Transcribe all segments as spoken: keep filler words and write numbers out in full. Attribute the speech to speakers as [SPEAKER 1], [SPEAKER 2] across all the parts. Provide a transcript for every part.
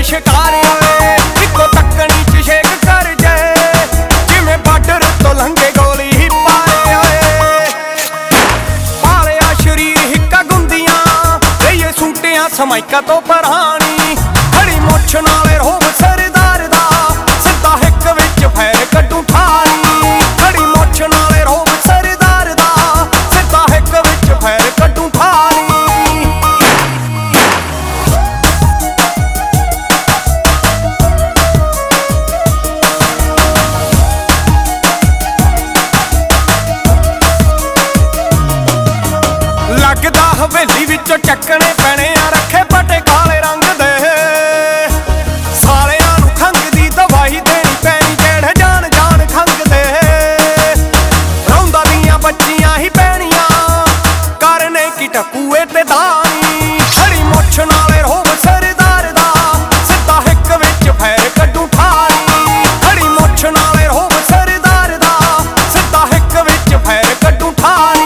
[SPEAKER 1] शिकार होए इको तकनी च शेक कर जाए जिमें बार्डर तो लंघे गोली ही पारे होए पालिया शरीर हिक्का गुंदियां ये सूटियां समाइका तो परानी खड़ी मुछ नाले रोब सरदार दा सिद्धा हिक विच फैर कड्डू ठानी खड़ी मुछ नाले रोब सरदार दा सिद्धा हिक विच फैर कड्डू ठानी लगदा हवेली विचों चक्कने पैने आ रखे पटे काले रंग दे सारियां नूं खंघ दी दवाई देनी पैनी जेड़े जान जान खंघ दे रौंदा दियां बच्चियां ही पैणियां करने की टकूए ते दानी खड़ी मुछ नाले रोब सरदार दा सिद्धा हिक विच फैर कड्डू ठानी खड़ी मुछ नाले रोब सरदार दा सिद्धा हिक विच फैर कड्डू ठानी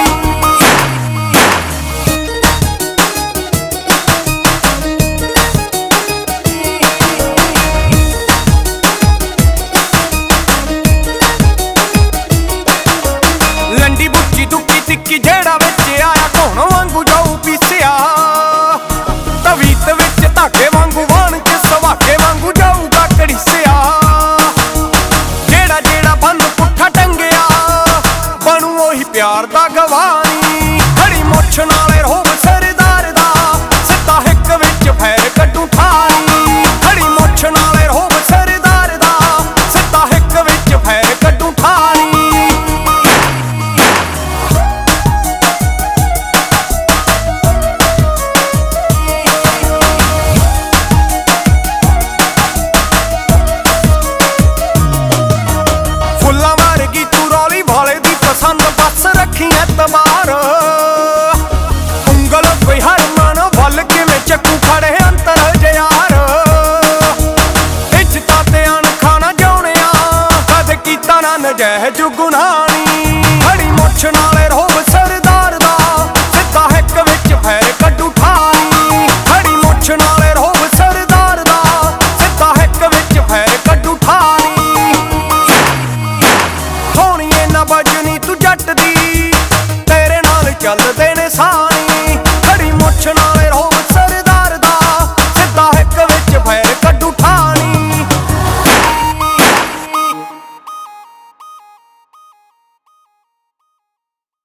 [SPEAKER 1] लंडी बुच्ची दुक्की तिक्की जेड़ा विच आया घोण वांगू जाऊ पीसिया तवीत विच धागे वांगू वाण च सवाके वांगू जाऊगा कड़ीसिया जेड़ा जेड़ा बन पुट्ठा टंगिया बनू ओही प्यार दा गवानी खड़ी मुछ नाले रोब सरदार दा सिद्धा हिक विच फैर कड्डू ठानी खड़ी मुछ नाले रोब सरदार दा सिद्धा हिक विच फैर कड्डू ठानी फुल्लां वर्गी तू रौली भाले दी पसंद बस रखी एतबार उंगल कोई हरमन वल किवें चक्कू खड़े अंतर जयार इज्जतां ते अणखाना जाउणिया कद कीता ना नजैज गुनाहनी खड़ी मुछ नाले रोब सरदार दा सिद्धा हिक विच फैर कड्डू ठानी खड़ी मुछ नाले रोब सरदार दा सिद्धा हिक विच फैर कड्डू ठानी सोहणीए ना बजनी तू जट दी तेरे नाल चलदे ने सानी खड़ी मुछ नाले रोब